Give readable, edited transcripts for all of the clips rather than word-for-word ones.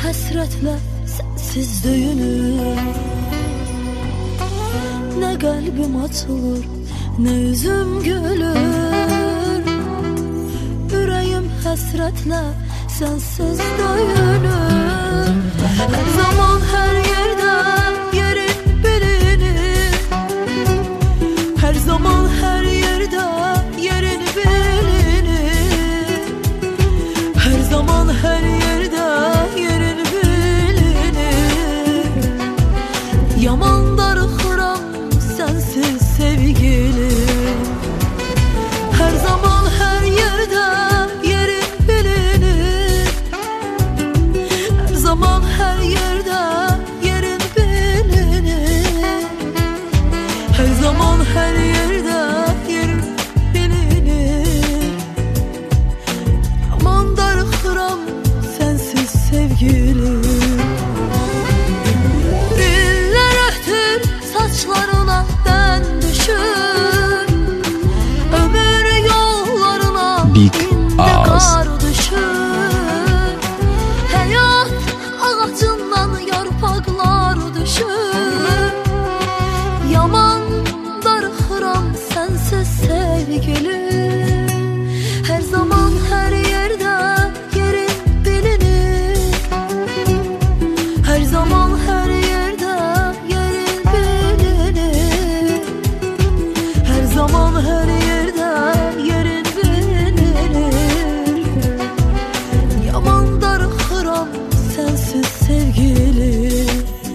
həsrətlə sənsiz döyünür. Nə qəlbim açılır, nə üzüm gülür. Ürəyim həsrətlə sənsiz döyünür. Hər zaman, hər yerdə yerin bilinir. Hər zaman, hər yerdə yerin bilinir. Hər zaman, hər yerdə yerin bilinir. Yaman darıxıram sənsiz sevgilim. Hər zaman, hər yerdə yerin bilinir. Hər zaman, hər yerdə yerin bilinir. Hər zaman, hər yerdə yerin bilinir. Yaman darıxıram sənsiz sevgilim. İllər ötür saçlarına dən düşür. Ömür yollarına indi qar düşür. Həyat ağacından yarpaqlar düşür. Yaman darıxıram sənsiz sevgilim. Hər zaman, hər yerdə yerin bilinir. Hər zaman, hər yerdə yerin bilinir. Hər zaman, hər yerdə yerin bilinir. Yaman darıxıram sənsiz sevgilim.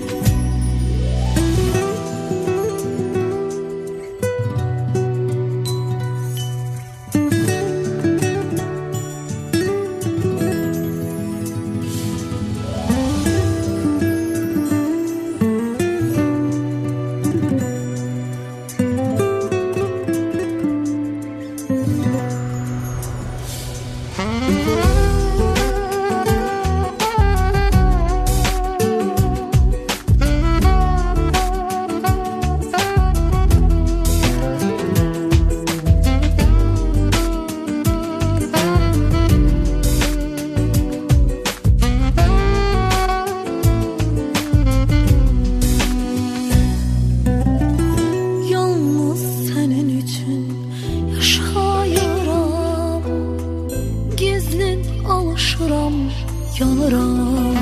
Yalnız sənin üçün yaşayıram. Gizlin alışıram, yanıram.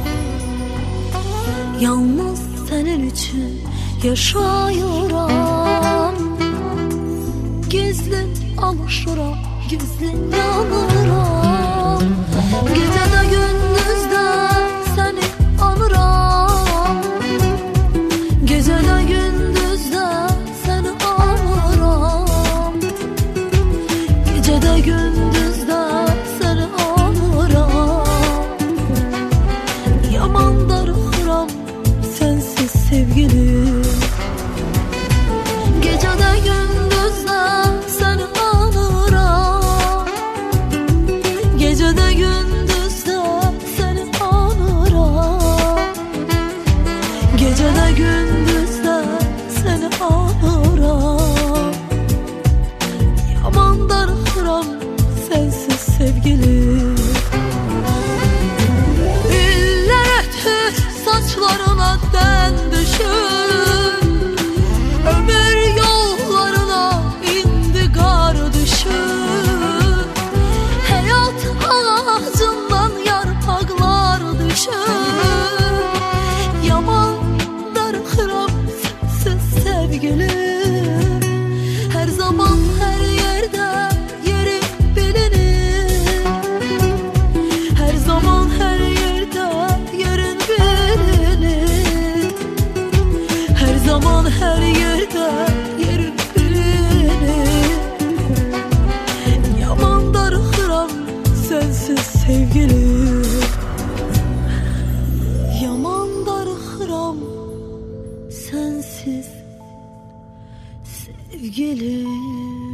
Yalnız sənin üçün yaşayıram. Gizlin alışıram, gizlin yanıram. Gecədə gündüzdə səni anıram. Gecədə gündüzdə səni anıram. Gecədə gündüzdə səni anıram. Yaman darıxıram sənsiz sevgilim. Gecədə gündüzdə səni anıram. Gecədə gündüzdə səni anıram. Gecədə gündüzdə səni anıram. Yaman darıxıram sənsiz sevgilim. İllər ötür saçlarına dən düşür. Ömür yollarına indi qar düşür. Həyat ağacından yarpaqlar düşür. Yaman darıxıram sənsiz sevgilim. Hər zaman, hər yerdə yerin bilinir. Hər zaman, hər yerdə yerin bilinir. Hər zaman, hər yerdə yerin bilinir. Yaman darıxıram sənsiz sevgilim. Yaman darıxıram sənsiz sevgilim.